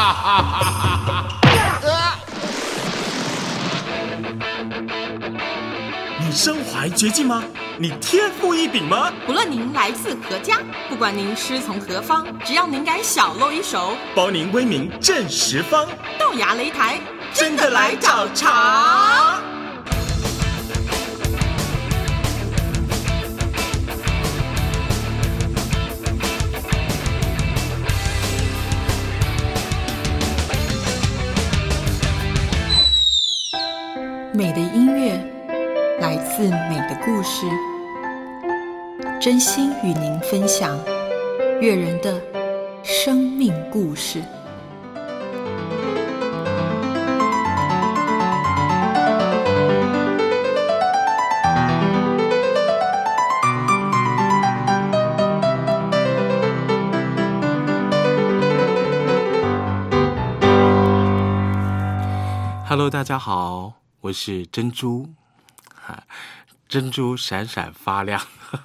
你身怀绝技吗？你天赋异禀吗？ 不论您来自何家，不管您师从何方，只要您敢小露一手， 包您威名震十方， 豆芽擂台真的来找茬。 美的音乐来自美的故事，真心与您分享悦人的生命故事。 Hello， 大家好，我是珍珠，珍珠闪闪发亮。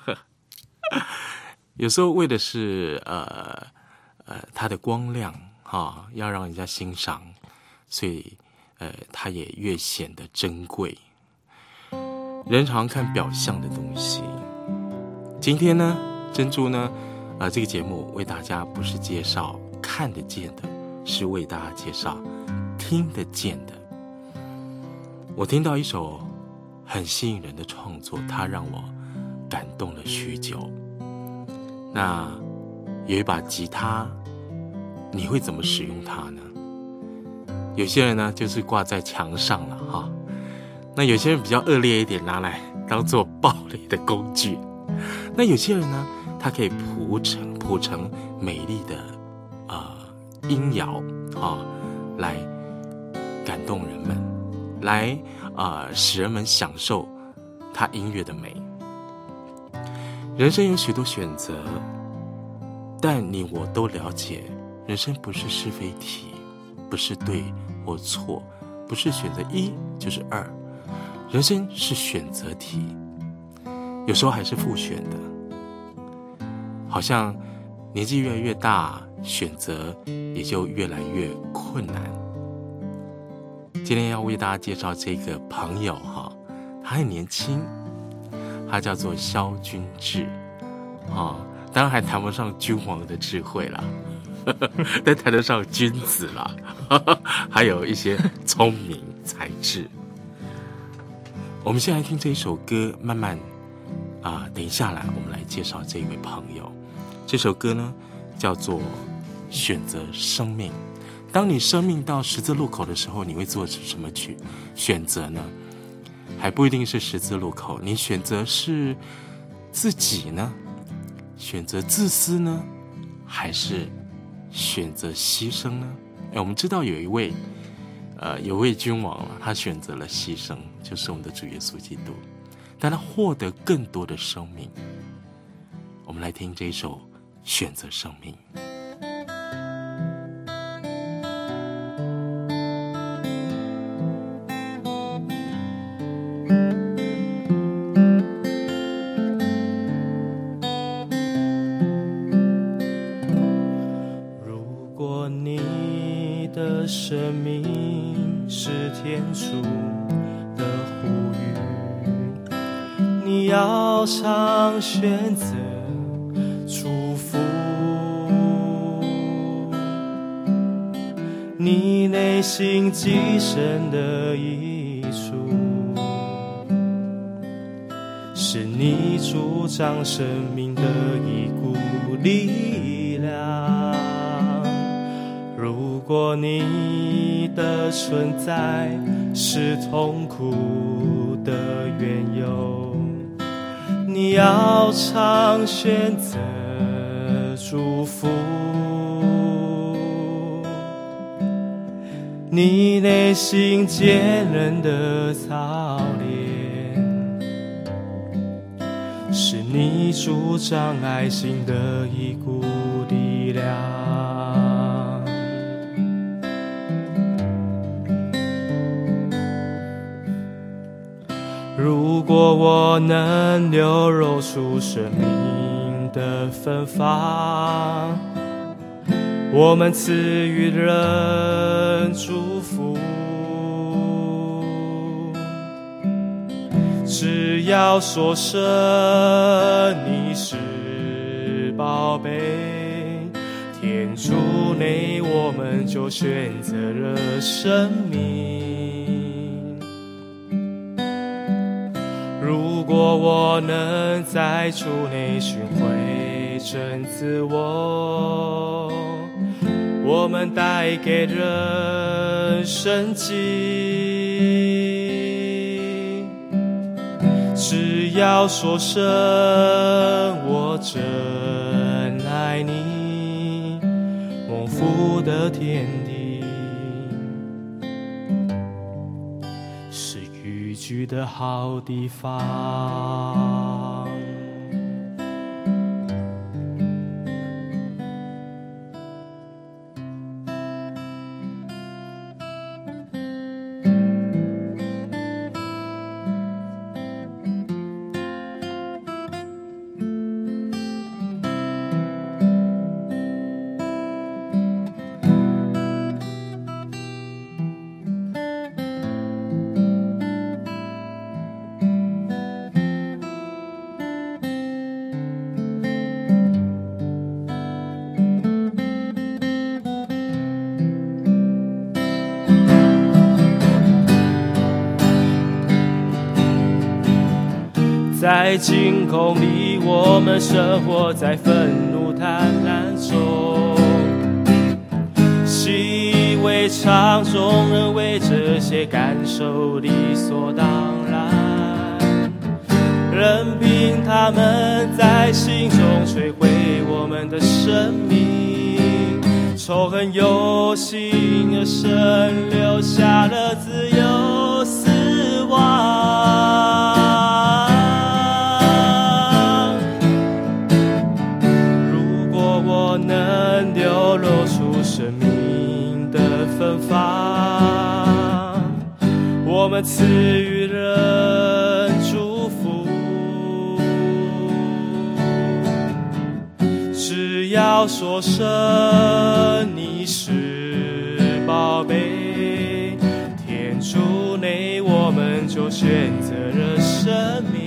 有时候为的是它的光亮要让人家欣赏，所以它也越显得珍贵。人常看表象的东西，今天呢，珍珠呢，这个节目为大家不是介绍看得见的，是为大家介绍听得见的。我听到一首很吸引人的创作，它让我感动了许久。那有一把吉他，你会怎么使用它呢？有些人呢就是挂在墙上了哈，那有些人比较恶劣一点，拿来当做暴力的工具。那有些人呢，他可以谱成美丽的音摇来感动人们。来使人们享受他音乐的美。人生有许多选择，但你我都了解，人生不是是非题，不是对或错，不是选择一就是二，人生是选择题，有时候还是复选的。好像年纪越来越大，选择也就越来越困难。今天要为大家介绍这个朋友他很年轻，他叫做萧君志当然还谈不上君王的智慧啦，但谈得上君子啦，还有一些聪明才智。我们先来听这一首歌，慢慢等一下来我们来介绍这一位朋友。这首歌呢叫做《选择生命》。当你生命到十字路口的时候，你会做什么选择呢？还不一定是十字路口，你选择是自己呢？选择自私呢？还是选择牺牲呢？我们知道有一位君王他选择了牺牲，就是我们的主耶稣基督，但他获得更多的生命。我们来听这一首《选择生命》。 生命是天主的呼吁，你要常选择祝福，你内心极深的益处，是你主张生命的一股力量。如果你的存在是痛苦的缘由，你要常选择祝福，你内心坚韧的操练，是你主张爱心的一股力量。如果我能流露出生命的芬芳， 我们赐予人祝福。只要说声你是宝贝，天主内我们就选择了生命。如果我能在主内寻回真自我，我们带给人生机。只要说声我真爱你，蒙福的天地是寓居的好地方。在惊恐里，我们生活在愤怒贪婪中，习以为常，众人为这些感受理所当然，任凭他们在心中摧毁我们的生命，仇恨由心而生，留下了自由死亡。能流露出生命的芬芳，我们赐予人祝福。只要说声你是宝贝，天主内我们就选择了生命。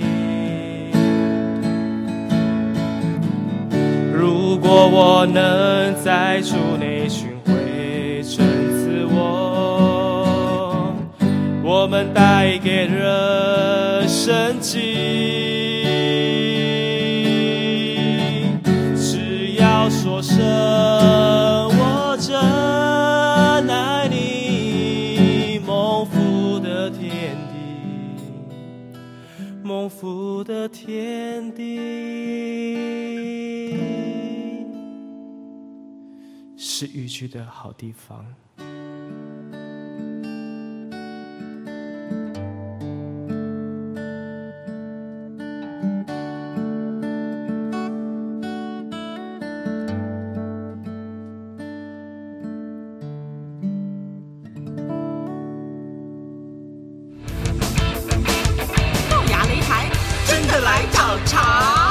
如果我能在主内寻回真自我，我们带给人生机。只要说声我真爱你，蒙福的天地，蒙福的天地是寓居的好地方。 豆芽擂台，真的来找茬。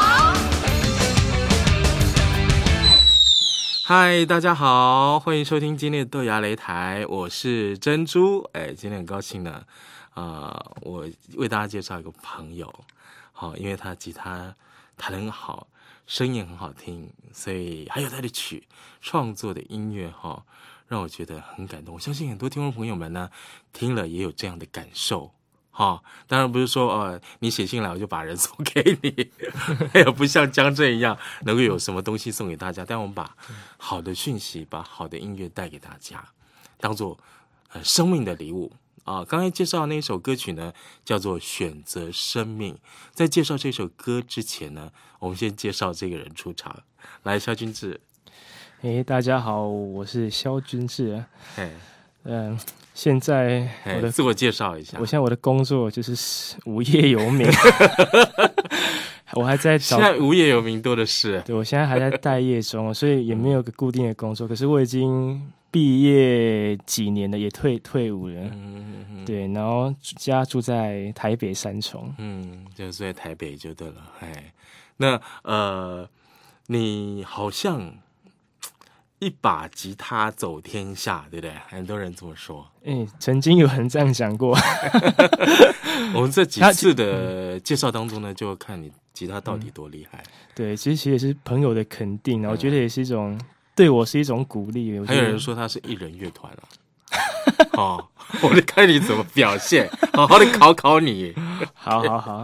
嗨，大家好，欢迎收听今天的豆芽擂台，我是珍珠。今天很高兴呢，我为大家介绍一个朋友，因为他吉他弹得很好，声音很好听，所以还有他的曲创作的音乐让我觉得很感动。我相信很多听众朋友们呢，听了也有这样的感受。当然不是说你写信来我就把人送给你，也不像江震一样能够有什么东西送给大家，但我们把好的讯息，把好的音乐带给大家，当做生命的礼物刚才介绍的那首歌曲呢，叫做《选择生命》。在介绍这首歌之前呢，我们先介绍这个人出场。来，萧君志。 大家好，我是萧君志。现在自我介绍一下。 现在我的工作就是无业游民。我还在找， 现在无业游民多的是。 对，我现在还在待业中，所以也没有个固定的工作。可是我已经毕业几年了，也退伍了。对，然后家住在台北三重。 就住在台北就对了。那你好像一把吉他走天下，对不对？很多人这么说。 曾经有人这样讲过。 我们这几次的介绍当中呢，就看你吉他到底多厉害。 对，其实也是朋友的肯定，我觉得也是一种对我是一种鼓励。 还有人说他是艺人乐团了。我得看你怎么表现，好好的考考你。 好。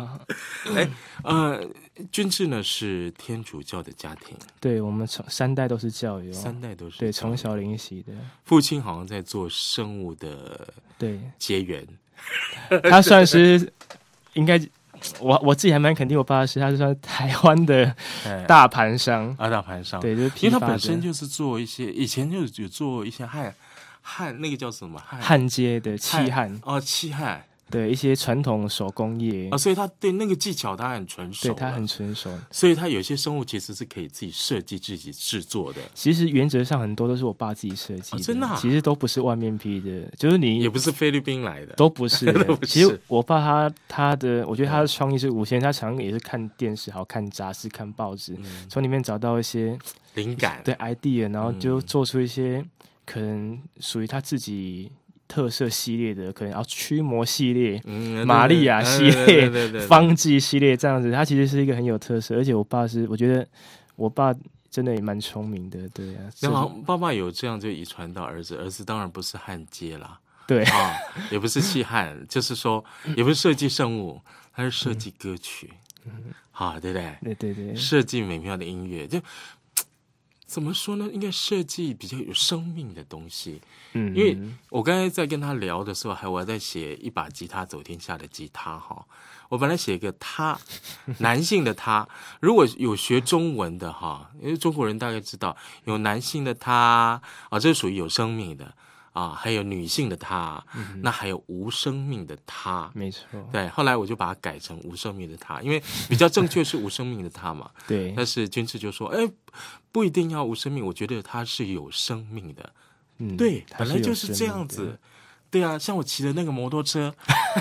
君志呢是天主教的家庭， 对，我们3代都是教友 ，3代都是对，从小灵习的。 父亲好像在做生物的结缘， 他算是应该。我自己还蛮肯定，我爸他是算台湾的大盘商大盘商， 对，就是因为他本身就是做一些，以前就有做一些焊那个叫什么焊接的漆焊漆焊， 对，一些传统手工业所以他对那个技巧他很纯熟， 对，他很纯熟， 所以他有些生物其实是可以自己设计、自己制作的。 其实原则上很多都是我爸自己设计的， 真的其实都不是外面批的，就是你也不是菲律宾来的， 都不是的。其实我爸他的，我觉得他的创意是无限，他常也是看电视、看杂志、看报纸，从里面找到一些灵感， 对 idea， 然后就做出一些可能属于他自己特色系列的，可能驱魔系列、玛利亚系列、方剂系列这样子，它其实是一个很有特色。而且我觉得我爸真的也蛮聪明的，对啊。 然后爸爸有这样就遗传到儿子，儿子当然不是焊接啦， 对也不是气焊，就是说也不是设计生物，他是设计歌曲，对不对？ 对， 设计美妙的音乐，就怎么说呢？应该设计比较有生命的东西。因为我刚才在跟他聊的时候，我还在写一把吉他走天下的吉他我本来写一个他，男性的他。如果有学中文的因为中国人大概知道有男性的他这是属于有生命的还有女性的他，那还有无生命的他， 没错。 对，后来我就把它改成无生命的他，因为比较正确是无生命的他嘛。 对。 但是君志就说，不一定要无生命，我觉得他是有生命的。对，本来就是这样子。对啊，像我骑的那个摩托车，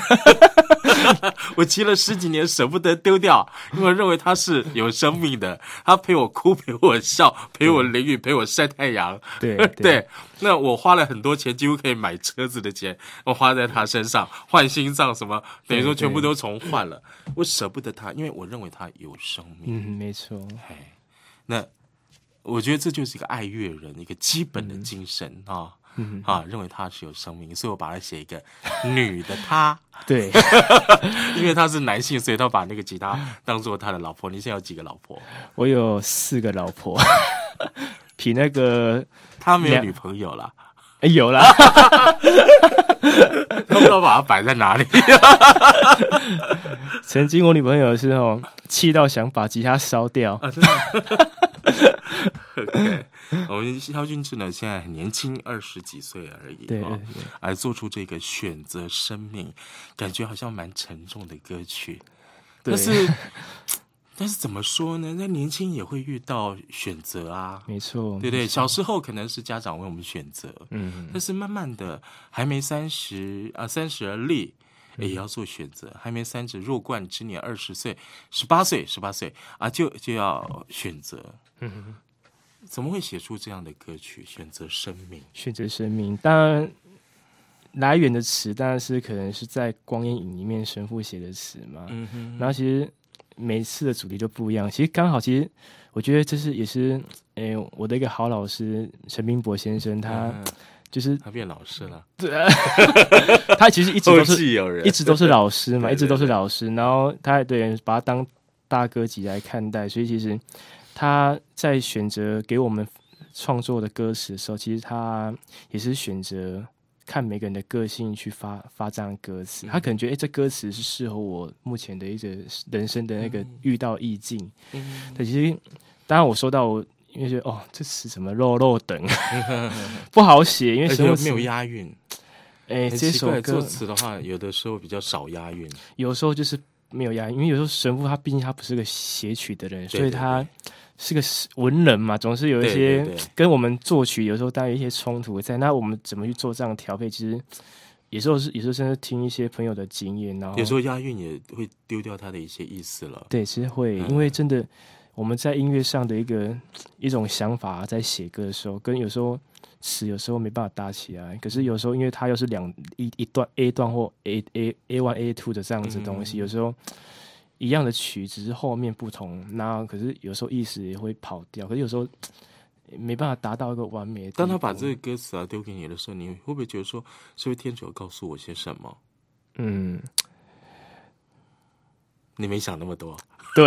我骑了10几年，舍不得丢掉，因为我认为它是有生命的，它陪我哭，陪我笑，陪我淋雨，陪我晒太阳。对，那我花了很多钱，几乎可以买车子的钱，我花在他身上，换心脏什么，等于说全部都重换了。我舍不得他，因为我认为他有生命。 没错。 那我觉得这就是一个爱乐人一个基本的精神认为他是有生命，所以我把它写一个女的她。对，因为他是男性，所以他把那个吉他当做他的老婆。你现在有几个老婆？ 我有4个老婆，比那个他没有女朋友啦。 有啦。 都不知道把它摆在哪里。 曾经我女朋友是气到想把吉他烧掉真的。OK， 我们萧君志呢，现在很年轻，20几岁而已， 对， 而做出这个选择生命，感觉好像蛮沉重的歌曲。但是怎么说呢？那年轻也会遇到选择啊， 没错， 对不对？小时候可能是家长为我们选择，但是慢慢的还没30而立。也要做选择，还没30弱冠之年，20岁、18岁就要选择。怎么会写出这样的歌曲？选择生命， 当然来源的词当然是可能是在《光阴影》里面神父写的词嘛。然后其实每次的主题就不一样。其实刚好，其实我觉得也是我的一个好老师陈彬博先生，他。就是他变老师了， 对，他其实一直都是老师嘛，一直都是老师。然后他把他当大哥级来看待，所以其实他在选择给我们创作的歌词的时候，其实他也是选择看每个人的个性去发这样的歌词。他可能觉得这歌词是适合我目前的一个人生的那个遇到意境。对，其实当然我收到我。因为觉得这词怎么肉等不好写，因为没有押韵。 这首歌作词的话，有的时候比较少押韵， 有时候就是没有押韵，因为有时候神父他毕竟他不是个写曲的人，所以他是个文人嘛，总是有一些跟我们作曲有时候当然有一些冲突在。那我们怎么去做这样的调配？其实有时候甚至听一些朋友的经验，然后有时候押韵也会丢掉他的一些意思了。 对，其实会，因为真的。 我们在音乐上的一种想法，在写歌的时候，跟有时候词有时候没办法搭起来，可是有时候因为它又是一段 A 段或 A1 A2 的这样子的东西，有时候一样的曲只是后面不同，那可是有时候意思也会跑掉，可是有时候没办法达到一个完美的地步。 当他把这个歌词丢给你的时候，你会不会觉得说，是不是天主有告诉我些什么？你没想那么多。 对，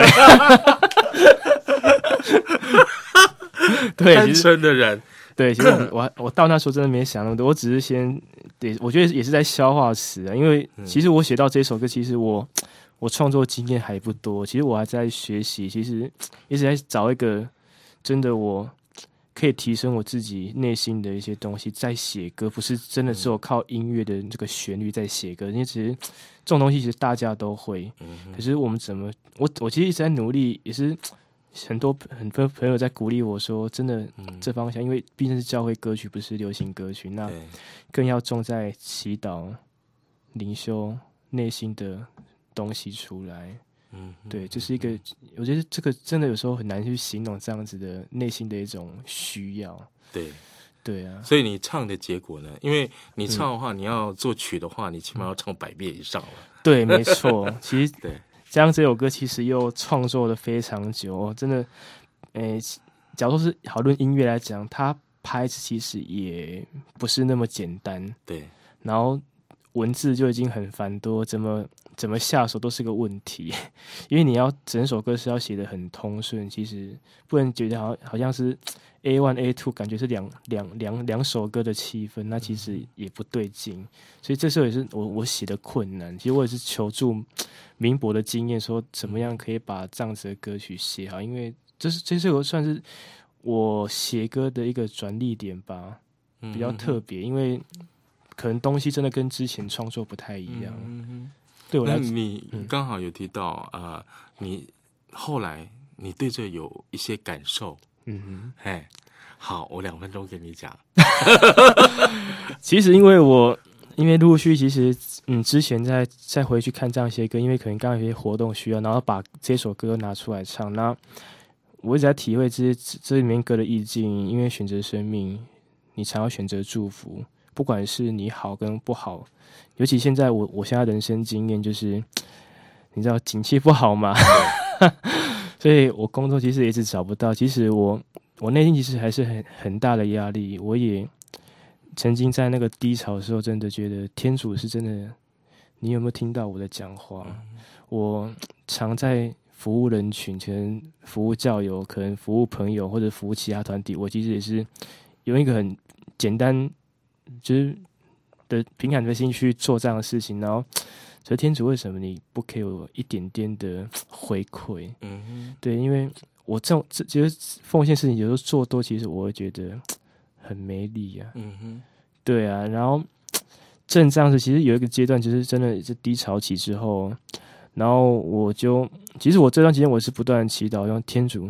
对， 单纯的人。 对，其实我到那时候真的没想那么多，我只是我觉得也是在消化词啊，因为其实我写到这首歌，其实我创作经验还不多，其实我还在学习，其实一直在找一个真的我可以提升我自己内心的一些东西，在写歌，不是真的只有靠音乐的这个旋律在写歌，因为其实这种东西其实大家都会，可是我们怎么，我其实一直在努力，也是很多朋友在鼓励我说，真的这方向，因为毕竟是教会歌曲，不是流行歌曲，那更要重在祈祷、灵修、内心的东西出来。对，这是一个，我觉得这个真的有时候很难去形容这样子的内心的一种需要。对啊， 所以你唱的结果呢？因为你唱的话，你要作曲的话，你起码要唱100遍以上了。 对，没错。其实对， 这样这首歌其实又创作了非常久，真的，假如说是讨论音乐来讲，它拍子其实也不是那么简单。 对， 然后文字就已经很繁多，怎么下手都是个问题，因为你要整首歌是要写得很通顺，其实不能觉得好像是 A1 A2， 感觉是两首歌的气氛，那其实也不对劲，所以这时候也是我写的困难。其实我也是求助明博的经验，说怎么样可以把这样子的歌曲写好，因为这首算是我写歌的一个转捩点吧，比较特别，因为可能东西真的跟之前创作不太一样。对我来讲， 你刚好有提到你后来你对这有一些感受。好，我2分钟给你讲。 其实因为陆陆续其实之前再回去看这样一些歌，因为可能刚刚有些活动需要，然后把这首歌拿出来唱，那我一直在体会这里面歌的意境，因为选择生命，你常要选择祝福，不管是你好跟不好，尤其现在我现在人生经验就是，你知道景气不好嘛，所以我工作其实也一直找不到。其实我内心其实还是很大的压力。我也曾经在那个低潮的时候，真的觉得天主是真的，你有没有听到我的讲话？我常在服务人群，可能服务教友，可能服务朋友或者服务其他团体，我其实也是用一个很简单就是的平坎的心去做这样的事情，然后所以天主为什么你不给我一点点的回馈？对，因为我这其实奉献事情有时候做多，其实我会觉得很没力啊。对啊，然后正这样子，其实有一个阶段，就是真的是低潮期之后，然后其实我这段期间我是不断的祈祷，让天主，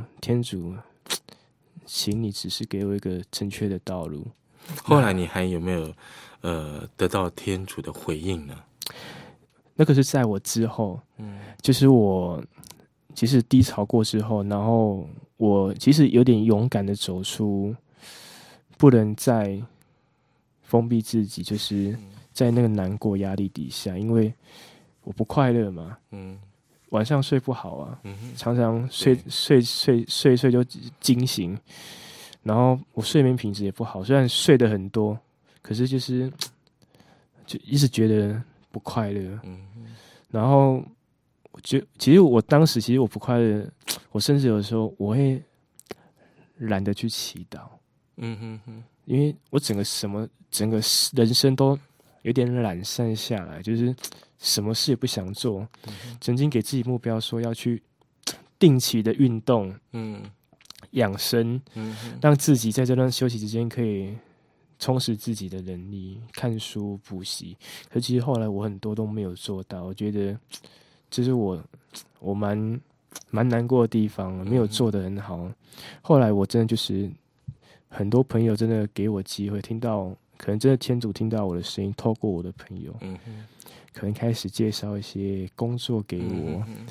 请你只是给我一个正确的道路。 后来你还有没有得到天主的回应呢？ 那个是在我之后，就是我其实低潮过之后，然后我其实有点勇敢的走出，不能再封闭自己，就是在那个难过压力底下，因为我不快乐嘛，晚上睡不好啊，常常睡就惊醒，然后我睡眠品质也不好，虽然睡得很多，可是就一直觉得不快乐。然后其实我当时我不快乐，我甚至有时候我会懒得去祈祷。因为我整个人生都有点懒散下来，就是什么事也不想做。曾经给自己目标说要去定期的运动，养生，让自己在这段休息之间可以充实自己的能力，看书补习。可其实后来我很多都没有做到，我觉得这是我蛮难过的地方，没有做得很好。后来我真的就是很多朋友真的给我机会，听到可能真的天主听到我的声音，透过我的朋友，可能开始介绍一些工作给我。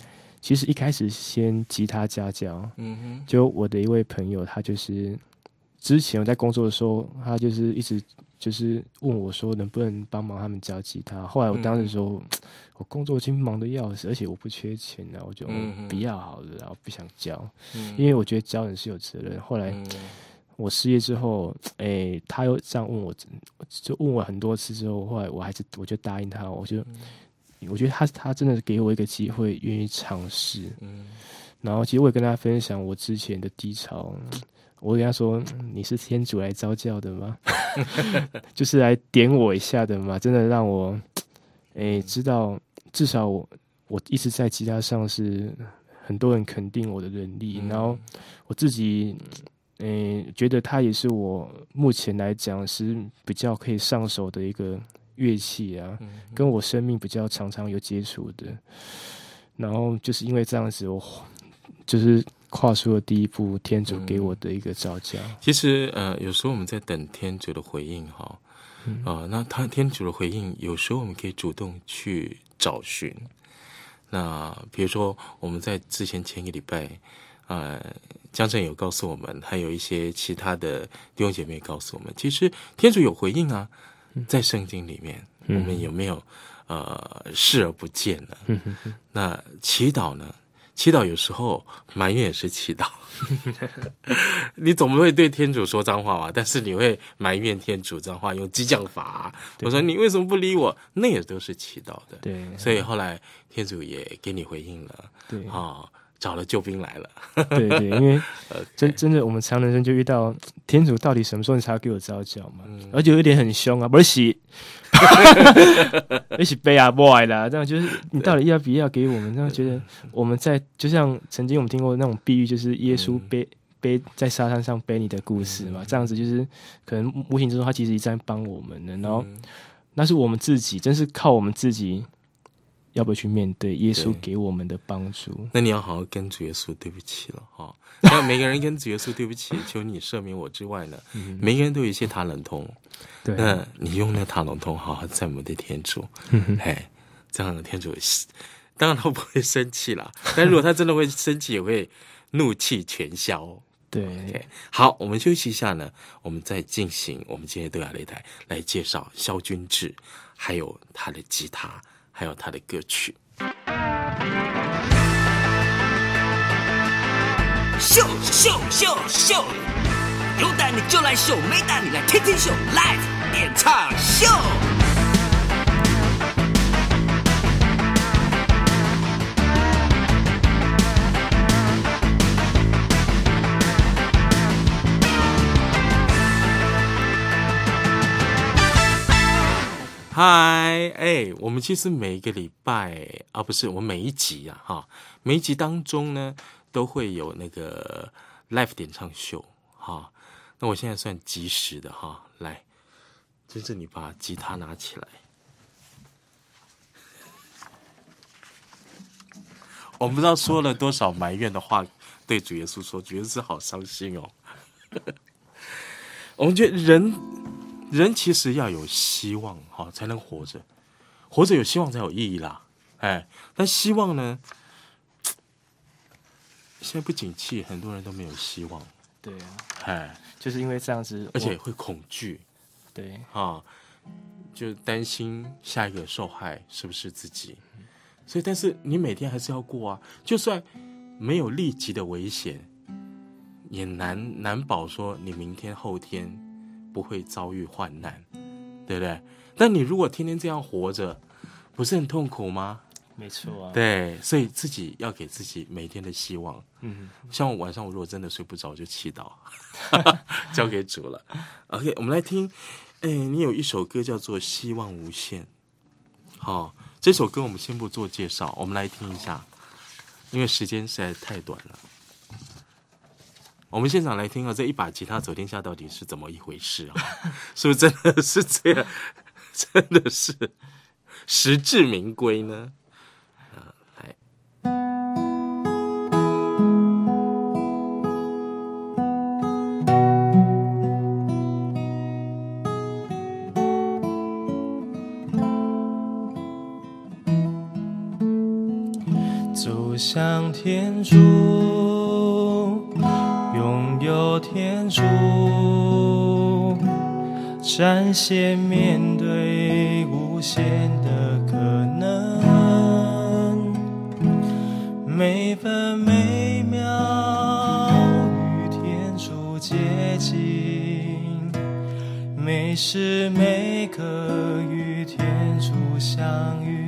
其实一开始先吉他家教，就我的一位朋友，他就是之前我在工作的时候，他就是一直就是问我说能不能帮忙他们教吉他。后来我当时说，我工作已经忙得要死，而且我不缺钱了，我就不要好了，然后不想教，因为我觉得教人是有责任。后来我失业之后，他又这样问我，就问我很多次之后，后来我就答应他，我觉得他真的给我一个机会，愿意尝试。然后其实我也跟他分享我之前的低潮，我跟他说：“你是天主来召教的吗？就是来点我一下的吗？真的让我知道，至少我一直在吉他上是很多人肯定我的能力，然后我自己觉得它也是我目前来讲是比较可以上手的一个乐器啊，跟我生命比较常常有接触的。然后就是因为这样子，我就是跨出了第一步，天主给我的一个召叫。 其实有时候我们在等天主的回应哈，那天主的回应，有时候我们可以主动去找寻。那比如说我们在之前前一个礼拜，江正有告诉我们，还有一些其他的弟兄姐妹告诉我们，其实天主有回应啊，在圣经里面，我们有没有视而不见呢？那祈祷呢？祈祷有时候埋怨也是祈祷，你总不会对天主说脏话吧？但是你会埋怨天主脏话，用激将法。我说你为什么不理我？那也都是祈祷的。 对， 所以后来天主也给你回应了。对，找了救兵来了。 对对，因为真的我们常人生就遇到天主到底什么时候才要给我召叫嘛？而且有一点很凶啊，不是。一起背啊 boy 啦，这样就是你到底要不要给我们？这样觉得我们在就像曾经我们听过那种比喻，就是耶稣背在沙滩上背你的故事嘛，这样子就是可能无形之中他其实一直在帮我们的，然后那是我们自己，真是靠我们自己要不要去面对耶稣给我们的帮助。 那你要好好跟主耶稣对不起了哈。那每个人跟主耶稣对不起，求你赦免我之外呢，每个人都有一些塔冷通。对，那你用那塔冷通好好赞美的天主，这样的天主当然他不会生气啦，但如果他真的会生气，也会怒气全消。 对， okay， 好，我们休息一下呢，我们再进行我们今天的德雅擂台来介绍萧君志，还有他的吉他，还有他的歌曲。 秀秀秀秀，有胆你就来秀，没胆你来天天秀 ，Live 演唱秀。 嗨，我们其实每一个礼拜啊，不是我们每一集啊，哈，每一集当中呢，都会有那个 live 点唱秀，哈。那我现在算及时的哈，来，就是你把吉他拿起来。我不知道说了多少埋怨的话，对主耶稣说，主耶稣好伤心哦。我们觉得人其实要有希望哈，才能活着，活着有希望才有意义啦。但希望呢，现在不景气，很多人都没有希望。 对啊，就是因为这样子， 而且会恐惧。 对就担心下一个受害是不是自己。所以，但是你每天还是要过啊，就算没有立即的危险，也难保说你明天后天不会遭遇患难，对不对？但你如果天天这样活着，不是很痛苦吗？ 没错啊。对， 所以自己要给自己每天的希望。像我晚上我如果真的睡不着，就祈祷，交给主了。OK， 我们来听，你有一首歌叫做《希望无限》。好，这首歌我们先不做介绍，我们来听一下，因为时间实在太短了。我们现场来听这一把吉他走天下到底是怎么一回事啊？是不是真的是这样？真的是实至名归呢？ 走向天主，拥有天主，展现面对无限的可能，每分每秒与天主接近，每时每刻与天主相遇。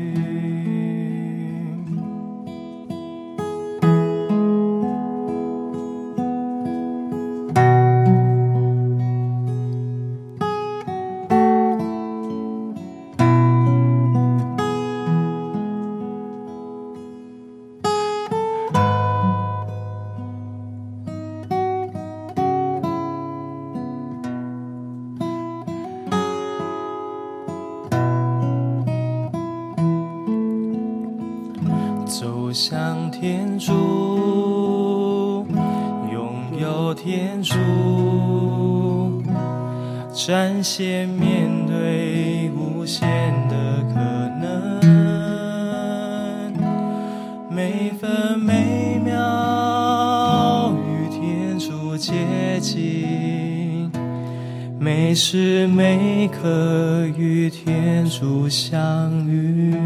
走向天主，拥有天主，展现面对无限的可能，每分每秒与天主接近，每时每刻与天主相遇。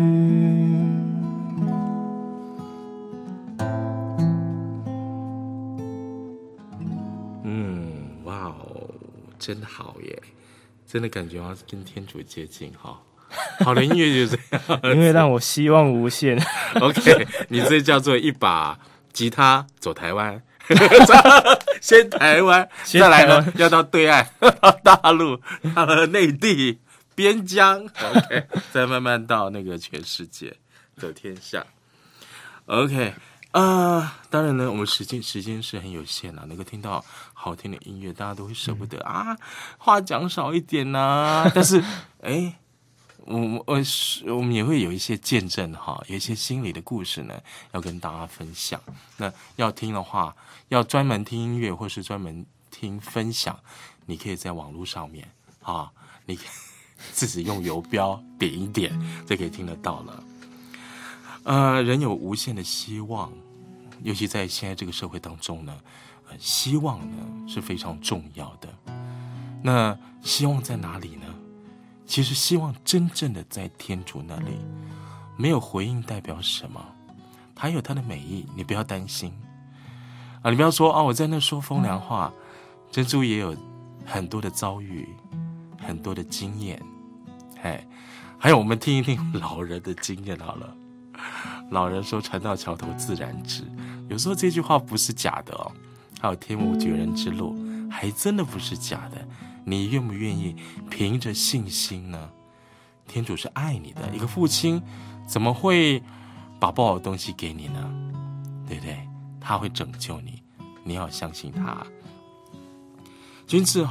真好耶，真的感觉要跟天主接近哈。好的音乐就这样， 因为让我希望无限。 OK， 你这叫做一把吉他走台湾，先台湾，再来呢要到对岸，大陆，到了内地边疆 ，OK， 再慢慢到那个全世界，走天下。OK。当然呢，我们时间是很有限的，能够听到好听的音乐，大家都会舍不得啊，话讲少一点呐。但是，我们也会有一些见证哈，有一些心里的故事呢，要跟大家分享。那要听的话，要专门听音乐或是专门听分享，你可以在网络上面啊，你可以自己用游标点一点，就可以听得到了。人有无限的希望，尤其在现在这个社会当中呢，希望呢是非常重要的。那希望在哪里呢？其实希望真正的在天主那里，没有回应代表什么？它有它的美意，你不要担心啊！你不要说我在那说风凉话。珍珠也有很多的遭遇，很多的经验，还有我们听一听老人的经验好了。老人说船到桥头自然直，有时候这句话不是假的哦。还有天无绝人之路，还真的不是假的。你愿不愿意凭着信心呢？天主是爱你的，一个父亲怎么会把不好的东西给你呢？对不对？他会拯救你，你要相信他。君志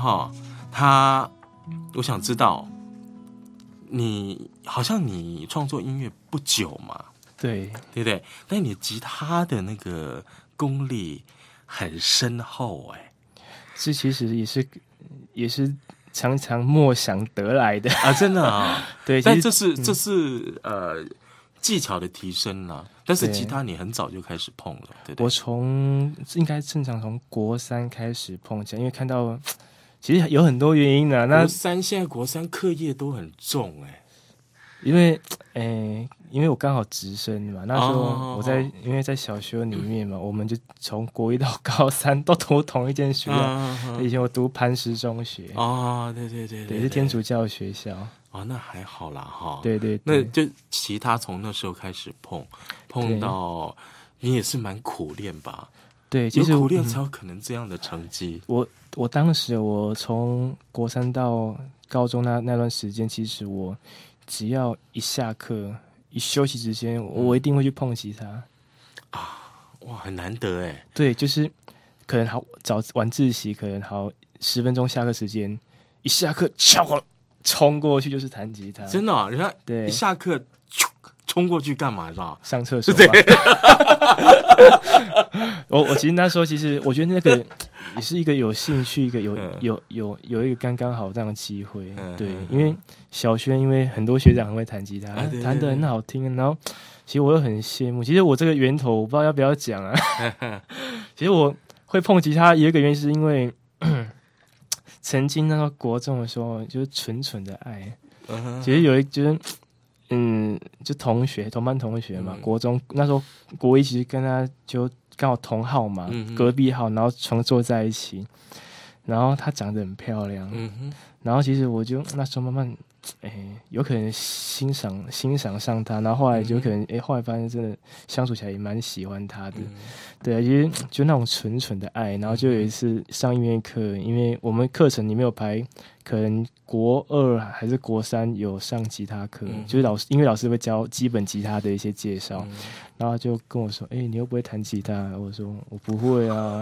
我想知道你好像你创作音乐不久嘛？对不对？但你吉他的那个功力很深厚这其实也是常常默想得来的啊，真的啊。 对， 但这是技巧的提升啦。但是吉他你很早就开始碰了，对不对？ 我应该正常从国3开始碰起来，因为看到其实有很多原因的。那现在国3课业都很重因为我刚好直升嘛，那时候因为在小学里面嘛，我们就从国1到高3都读同一间学校。以前我读磐石中学对，是天主教学校。 那还好啦哈。 对， 那就吉他从那时候开始碰到，你也是蛮苦练吧？ 对，其实有苦练才有可能这样的成绩。 我当时我从国3到高中那段时间，其实我只要一下课一休息时间，我一定会去碰吉他哇，很难得对，就是可能晚自习，可能10分钟下课时间，一下课冲过去就是弹吉他。真的人家对一下课冲过去干嘛？知道上厕所。我其实那时候我觉得那个也是一个有兴趣，一个有一个刚刚好这样的机会。对，因为小学因为很多学长很会弹吉他，弹得很好听，然后其实我又很羡慕。其实我这个源头我不知道要不要讲啊。其实我会碰吉他有一个原因是因为曾经那时候国中的时候就是纯纯的爱。其实有一就是就同班同学嘛，国中那时候国一其实跟他就刚好同号嘛，隔壁号，然后常坐在一起，然后她长得很漂亮，然后其实我就那时候慢慢有可能欣赏上她，然后后来就可能后来发现真的相处起来也蛮喜欢她的，对啊，其实就那种纯纯的爱。然后就有一次上音乐课，因为我们课程里面有排可能国2还是国3有上吉他课，就是音乐老师会教基本吉他的一些介绍，然后就跟我说你会不会弹吉他？我说我不会啊。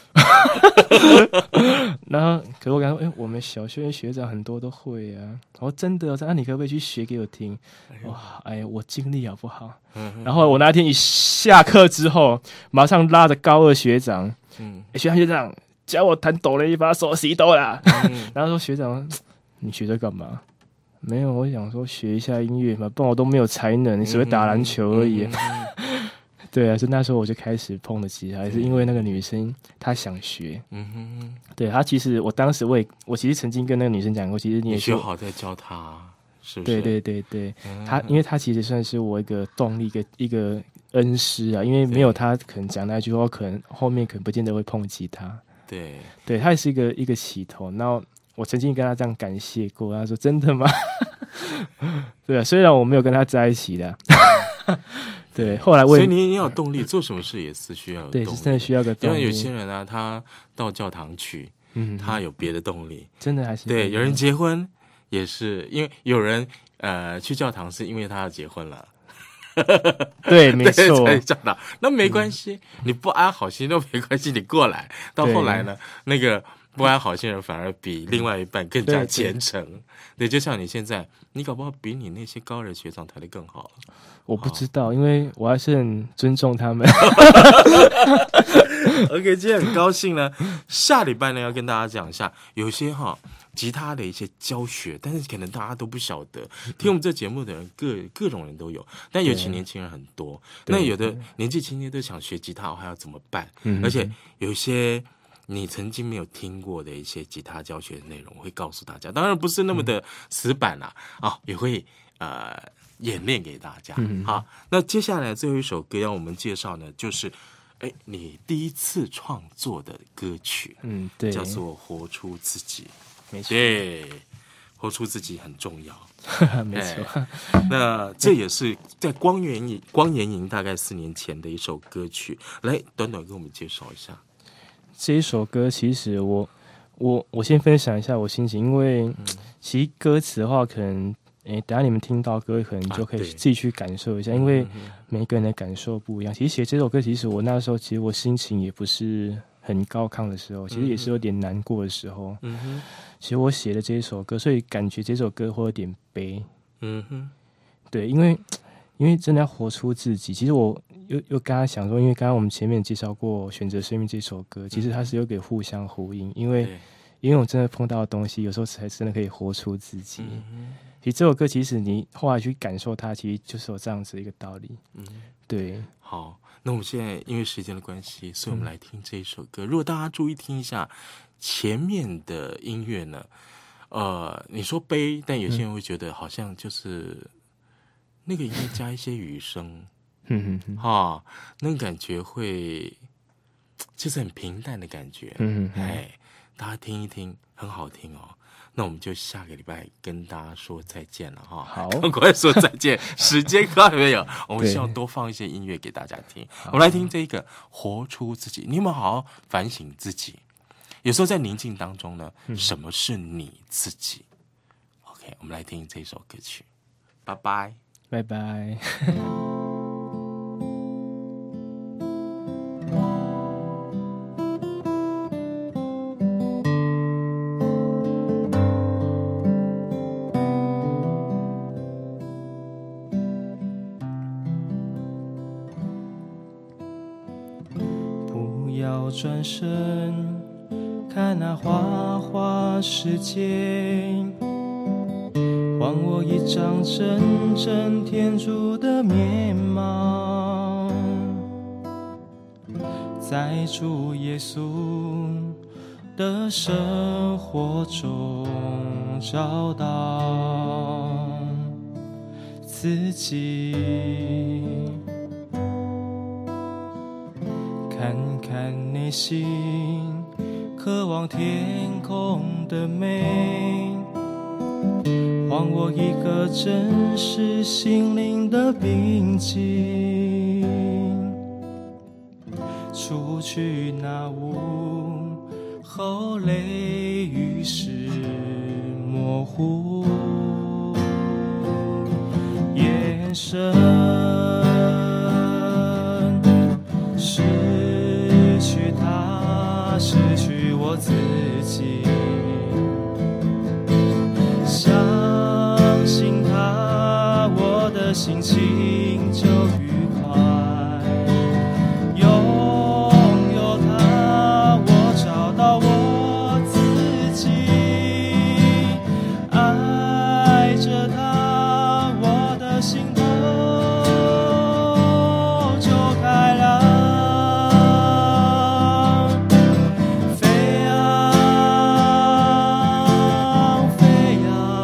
然后可是我跟他说我们小学学长很多都会啊。我说真的那你可不可以去学给我听？哇，我尽力好不好？然后我那天一下课之后马上拉着高2学长，学长教我弹哆来咪发嗦西哆啦。然后说学长你学这干嘛？没有，我想说学一下音乐嘛，不然我都没有才能，你只会打篮球而已。对啊，就那时候我就开始碰了吉他，也是因为那个女生她想学。对，她其实我当时我其实曾经跟那个女生讲过，其实你也学好再教她，是不是？对，她因为她其实算是我一个动力，一个恩师啊，因为没有她可能讲那句话，可能后面可能不见得会碰吉他。对，她也是一个起头。然后我曾经跟她这样感谢过，她说真的吗？对啊，虽然我没有跟她在一起的。对，后来所以你要有动力，做什么事也是需要有动力。 对，是真的需要个动力。 因为有些人啊，他到教堂去，他有别的动力， 真的还是对。有人结婚也是因为有人去教堂是因为他要结婚了。 对，没错。 那没关系，你不安好心都没关系，你过来。到后来呢，那个不安好心人反而比另外一半更加虔诚。对，就像你现在，你搞不好比你那些高人学长弹得更好。 我不知道，因为我还是很尊重他们。 OK， 今天很高兴呢。下礼拜呢要跟大家讲一下，有些吉他的一些教学，但是可能大家都不晓得。听我们这节目的人各种人都有，但尤其年轻人很多。那有的年纪轻轻都想学吉他，还要怎么办？而且有些你曾经没有听过的一些吉他教学的内容，我会告诉大家。当然不是那么的死板啦，也会演练给大家。好，那接下来最后一首歌要我们介绍呢，就是你第一次创作的歌曲， 对， 叫做《活出自己》。 没错， 对，活出自己很重要。 没错， 那这也是在光研营大概4年前的一首歌曲。来，短短跟我们介绍一下这一首歌。其实我先分享一下我心情，因为其实歌词的话，可能等一下你们听到歌，可能就可以自己去感受一下，因为每个人的感受不一样。其实写这首歌，其实我那时候其实我心情也不是很高亢的时候，其实也是有点难过的时候。其实我写的这一首歌，所以感觉这首歌会有点悲。对，因为真的要活出自己。其实我又跟他想说，因为刚刚我们前面介绍过《选择生命》这首歌，其实它是有给互相呼应，因为我真的碰到的东西，有时候才真的可以活出自己。其实这首歌，其实你后来去感受它，其实就是有这样子的一个道理。对。 好，那我们现在因为时间的关系，所以我们来听这一首歌。如果大家注意听一下前面的音乐呢，你说悲，但有些人会觉得好像就是那个音乐加一些雨声，那个感觉会就是很平淡的感觉。大家听一听，很好听哦。那我们就下个礼拜跟大家说再见了哈。 好， 赶快说再见，时间快没有，我们希望多放一些音乐给大家听。我们来听这个《活出自己》，你有没有好好反省自己？有时候在宁静当中呢，什么是你自己 ？OK， 我们来听这首歌曲，拜拜， 拜拜。转身看那花花世界，还我一张真正天主的面貌。 在主耶稣的生活中找到自己，看看内心渴望天空的美，还我一个真实心灵的平静，除去那雾后泪雨时模糊眼神，失去他，失去我自己，相信他，我的心情就愉快，拥有他，我找到我自己，爱着他，我的心头就开朗，飞扬飞扬，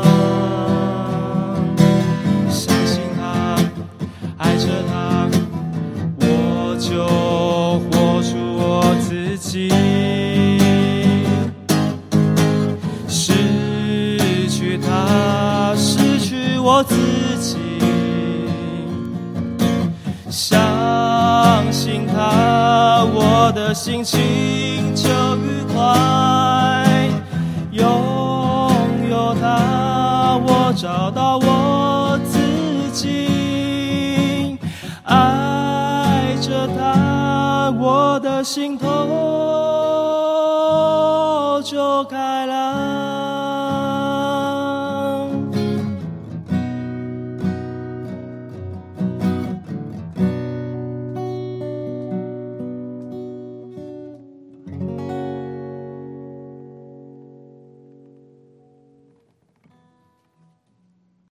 相信他，爱着他，我就活出我自己，失去他，失去我自己，相信他，我的心情就愉快，拥有他，我找到我自己，爱着他，我的心头就开朗。